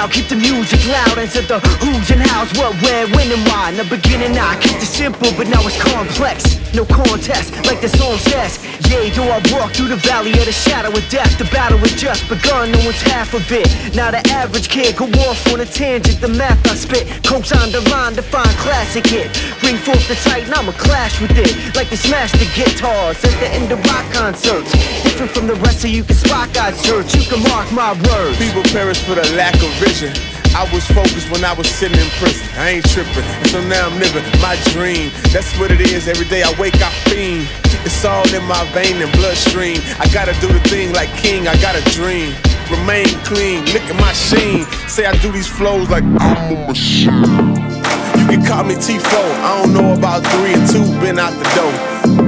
crowd, keep the music loud. Answer the who's and how's, what, where, when, and why. In the beginning I kept it simple, but now it's complex. No contest, like the song says. Yea, though I walk through the valley of the shadow of death, the battle has just begun, no one's half of it. Now the average kid go off on a tangent, the math I spit coats on the line to find classic hit. Bring forth the titan, I'ma clash with it, like the smash the guitars at the end of rock concerts. Different from the rest of you can spot God's church, you can mark my words. People perish for the lack of vision. I was focused when I was sitting in prison. I ain't tripping, and so now I'm living my dream. That's what it is, every day I wake up fiend. It's all in my vein and bloodstream. I gotta do the thing like king, I got a dream. Remain clean, look at my sheen. Say I do these flows like I'm a machine. You can call me T4, I don't know about 3 and 2, been out the door.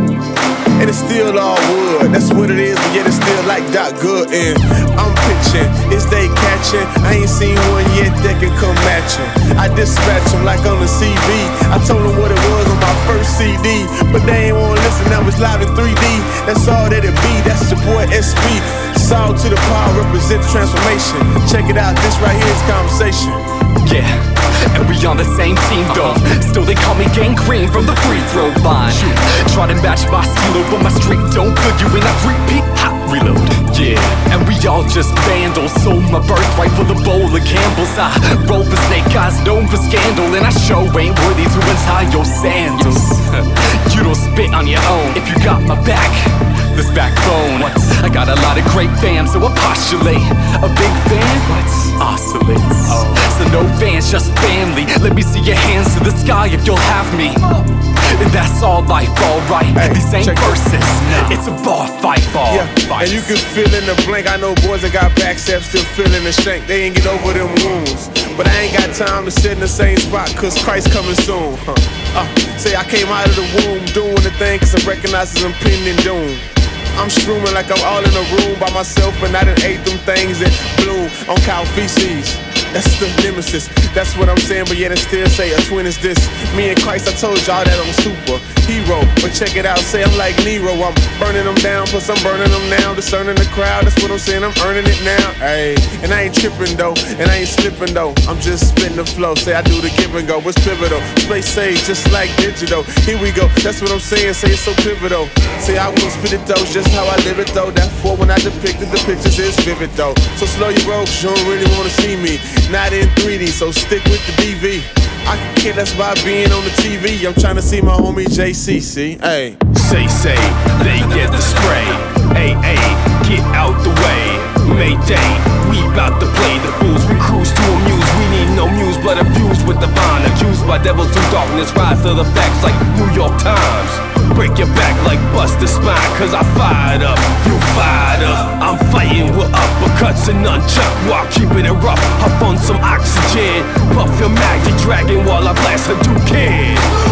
And it's still all wood, that's what it is, but yet it's still like Doc Good. And I'm pitching, is they catching? I ain't seen one yet that can come matching. I dispatch them like on the CV. I told them what it was on my first CD, but they ain't wanna listen, now it's live in 3D. That's all that it be, that's your boy SP. Soul to the power, represent transformation. Check it out, this right here is conversation. Yeah, and we on the same team though. Still they call me gangrene from the free throw line. Try to match my stilo, but my streak don't good. You ain't got repeat, hot reload. Yeah, and we all just vandals. Sold my birthright for the bowl of Campbell's. I roll for snake eyes, known for scandal, and I sure ain't worthy to untie your sandals. You don't spit on your own if you got my back. This backbone, I got a lot of great fam, so I postulate. A big fan, oscillates. So no fans, just family. Let me see your hands to the sky if you'll have me. And that's all life, alright. Hey, these ain't verses, it's a bar fight, bar fight. And you can fill in the blank. I know boys that got backstab still feeling the shank. They ain't get over them wounds, but I ain't got time to sit in the same spot, cause Christ coming soon. Say I came out of the womb doing the thing, cause I recognize his impending doom. I'm streaming like I'm all in a room by myself, and I done ate them things that bloom on cow feces. That's the nemesis, that's what I'm saying, but yet I still say a twin is this. Me and Christ, I told y'all that I'm superhero, but check it out, say I'm like Nero. I'm burning them down, plus I'm burning them now. Discerning the crowd, that's what I'm saying, I'm earning it now. Ayy, and I ain't tripping though, and I ain't slipping though. I'm just spitting the flow, say I do the give and go. It's pivotal, space sage just like digital. Here we go, that's what I'm saying, say it's so pivotal. Say I will spit it though, just how I live it though. That for when I depicted the pictures is vivid though. So slow your roll, cause you don't really wanna see me. Not in 3D, so stick with the DV. I can care less by being on the TV. I'm trying to see my homie JCC. Ayy. Say, they get the spray. Ay, get out the way. Mayday, we bout to play the fools. We cruise to amuse. We need no muse, but infused with the vine. Accused by devils through darkness. Rise to the facts like New York Times. Break your back like bust the spine, cause I fired up, you fired up. I'm fighting with uppercuts and nunchuck while keeping it rough. Huff on some oxygen, puff your magic dragon while I blast a Hadouken.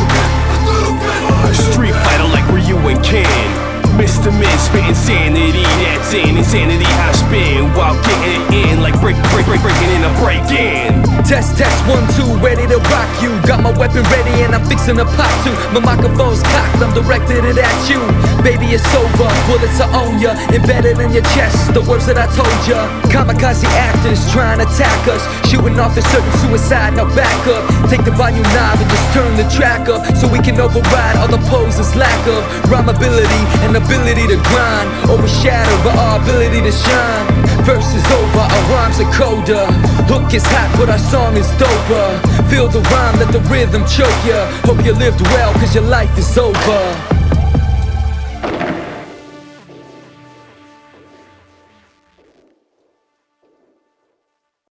Street fighter like Ryu and Ken. Mr. Min spit insanity, that's insanity I spin while getting it in like breaking in a break-in. Test, 1, 2, ready to rock you. Got my weapon ready and I'm fixing to pop too. My microphone's cocked, I'm directed it at you. Baby, it's over, bullets are on ya, embedded in your chest, the words that I told ya. Kamikaze actors trying to attack us, shooting off a certain suicide, now back up. Take the volume knob and just turn the track up, so we can override all the poses lack of rhyme ability and ability to grind, overshadowed by our ability to shine. Verse is over, our rhymes are colder. Hook is hot, but our song is doper. Feel the rhyme, let the rhythm choke ya. Hope you lived well, cause your life is over.